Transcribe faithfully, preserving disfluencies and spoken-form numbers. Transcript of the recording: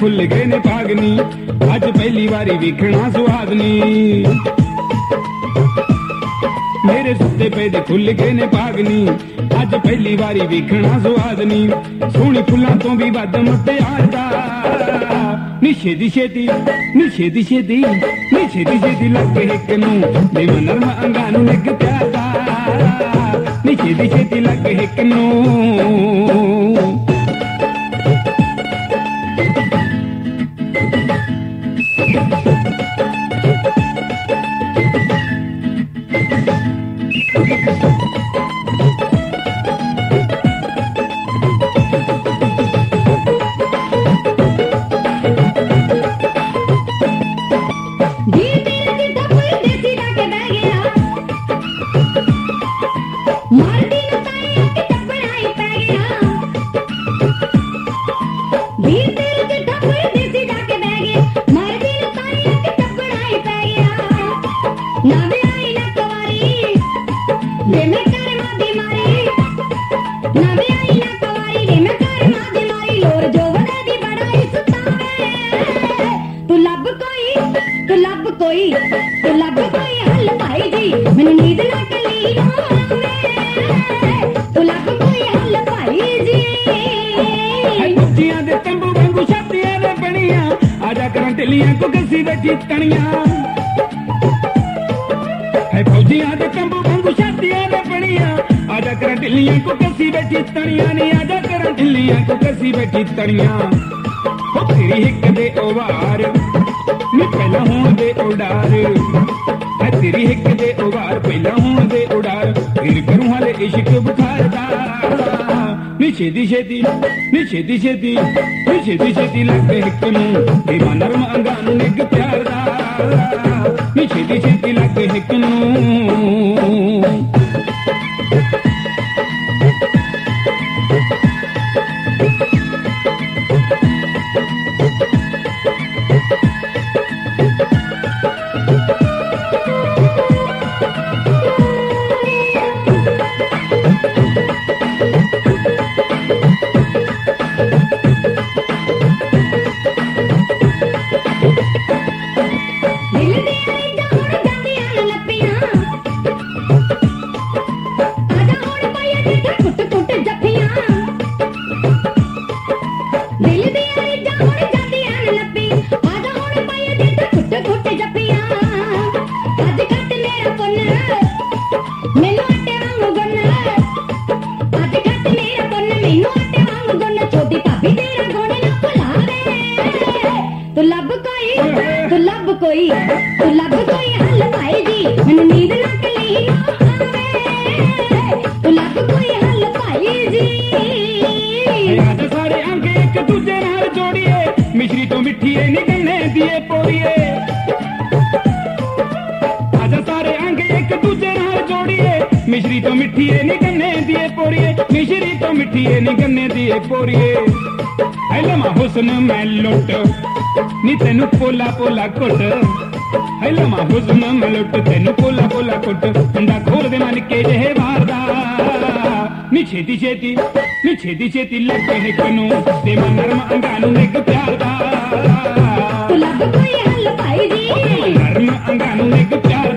खुल गए ने भागनी अज पहली बारी वेखना सुहागनी मेरे सुते पे दे खुल गए ने भागनी अज पहली बारी वेखना सुहागनी सोहनी फुल्लां तो भी वध मुटियार दा नी छेती छेती नी छेती छेती नी छेती छेती लग हिक नूं देवां नरम अंगां नूं निग प्यार दा नी छेती छेती लग हिक नूं ढिल्लियां को कसी बैठी तनिया है फौजियां दे तंबू वांगू छातियां दे बणियां आजा कर ढिल्लियां को कसी बैठी तनिया नी आजा कर ढिल्लियां को कसी बैठी तनिया हो तेरी हिक दे ओवार नी पहला होण दे उडार है तेरी हिक दे ओवार पहला होण दे उडार फिर करूं हाले इश्क बुखार दा नी छेती छेती नी छेती छेती नी छेती छेती लग हिक नूं देवां नरम अंगां नूं निग प्यार दा नी छेती छेती लग हिक नूं मिश्री तो मिठी है नी गन्ने दिए पोरिए मिश्री तो मिठी है नी गन्ने दिए पोरिए है लमा हुस्न मैं लुट नी तेनू पोला पोला कुट है लमा हुस्न मैं लुट तेनू पोला पोला कुट अंडा खोल दे मन के जहे वारदा नी छेती छेती नी छेती छेती लग हिक नूं देवां नरम अंगां नूं निग प्यार दा तू लब कोई हल पाई जी नरम अंगां नूं निग प्यार